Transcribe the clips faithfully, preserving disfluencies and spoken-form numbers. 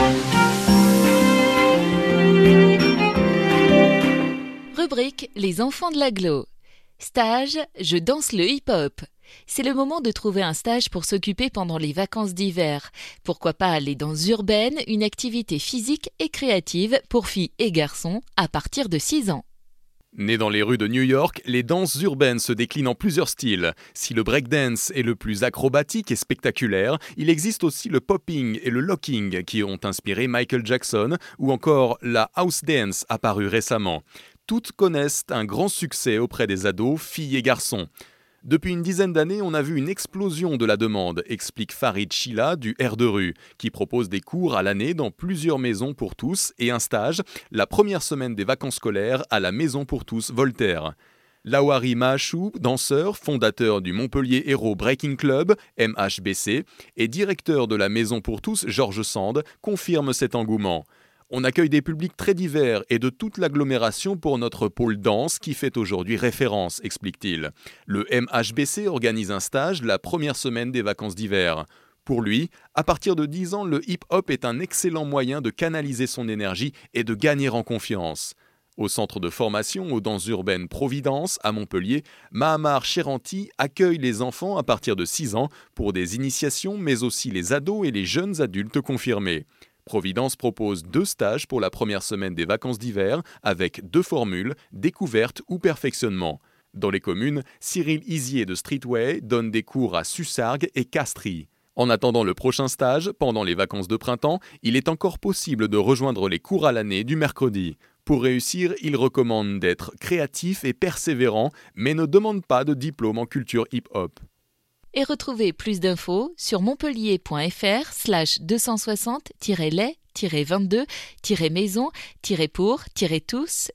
Rubrique Les enfants de l'agglo. Stage, je danse le hip-hop. C'est le moment de trouver un stage pour s'occuper pendant les vacances d'hiver. Pourquoi pas les danses urbaines, une activité physique et créative pour filles et garçons à partir de six ans. Né dans les rues de New York, les danses urbaines se déclinent en plusieurs styles. Si le breakdance est le plus acrobatique et spectaculaire, il existe aussi le popping et le locking qui ont inspiré Michael Jackson ou encore la house dance apparue récemment. Toutes connaissent un grand succès auprès des ados, filles et garçons. Depuis une dizaine d'années, on a vu une explosion de la demande, explique Farid Chila du Air de Rue, qui propose des cours à l'année dans plusieurs maisons pour tous et un stage, la première semaine des vacances scolaires à la Maison pour tous Voltaire. Lawari Mahachou, danseur, fondateur du Montpellier Hero Breaking Club, M H B C, et directeur de la Maison pour tous Georges Sand, confirme cet engouement. On accueille des publics très divers et de toute l'agglomération pour notre pôle danse qui fait aujourd'hui référence, explique-t-il. Le M H B C organise un stage la première semaine des vacances d'hiver. Pour lui, à partir de dix ans, le hip-hop est un excellent moyen de canaliser son énergie et de gagner en confiance. Au centre de formation aux danses urbaines Providence, à Montpellier, Mahamar Cheranti accueille les enfants à partir de six ans pour des initiations, mais aussi les ados et les jeunes adultes confirmés. Providence propose deux stages pour la première semaine des vacances d'hiver avec deux formules, découverte ou perfectionnement. Dans les communes, Cyril Isier de Streetway donne des cours à Sussargues et Castries. En attendant le prochain stage, pendant les vacances de printemps, il est encore possible de rejoindre les cours à l'année du mercredi. Pour réussir, il recommande d'être créatif et persévérant, mais ne demande pas de diplôme en culture hip-hop. Et retrouvez plus d'infos sur montpellier.fr slash deux cent soixante les vingt-deux maison pour tous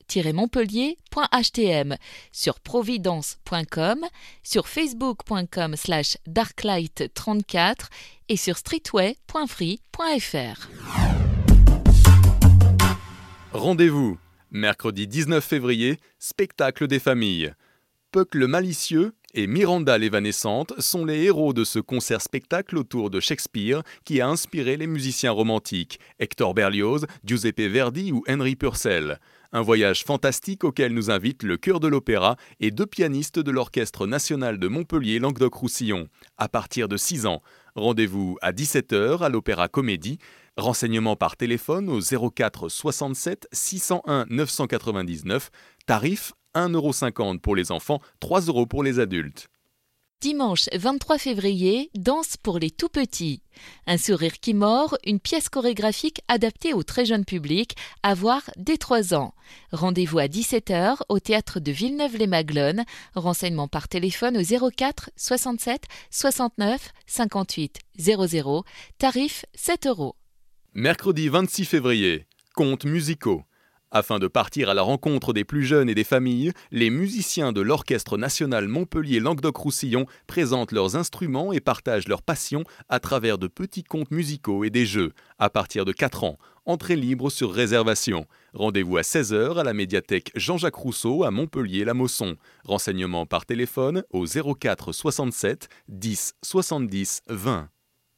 montpellier.htm, sur providence point com, sur facebook.com slash darklight trente-quatre et sur streetway point free point fr. Rendez-vous, mercredi dix-neuf février, spectacle des familles. Puck le malicieux et Miranda l'évanescente sont les héros de ce concert-spectacle autour de Shakespeare qui a inspiré les musiciens romantiques, Hector Berlioz, Giuseppe Verdi ou Henry Purcell. Un voyage fantastique auquel nous invite le chœur de l'opéra et deux pianistes de l'Orchestre national de Montpellier Languedoc-Roussillon. À partir de six ans, rendez-vous à dix-sept heures à l'Opéra Comédie. Renseignements par téléphone au zéro quatre soixante-sept six cent un neuf cent quatre-vingt-dix-neuf, tarif un euro cinquante pour les enfants, trois euros pour les adultes. Dimanche vingt-trois février, danse pour les tout-petits. Un sourire qui mord, une pièce chorégraphique adaptée au très jeune public, à voir dès trois ans. Rendez-vous à dix-sept heures au théâtre de Villeneuve-les-Maglones. Renseignements par téléphone au zéro quatre soixante-sept soixante-neuf cinquante-huit zéro zéro, tarif sept euros. Mercredi vingt-six février, contes musicaux. Afin de partir à la rencontre des plus jeunes et des familles, les musiciens de l'Orchestre national Montpellier Languedoc-Roussillon présentent leurs instruments et partagent leur passion à travers de petits contes musicaux et des jeux, à partir de quatre ans. Entrée libre sur réservation. Rendez-vous à seize heures à la médiathèque Jean-Jacques Rousseau à Montpellier-la-Mosson. Renseignements par téléphone au zéro quatre soixante-sept dix soixante-dix vingt.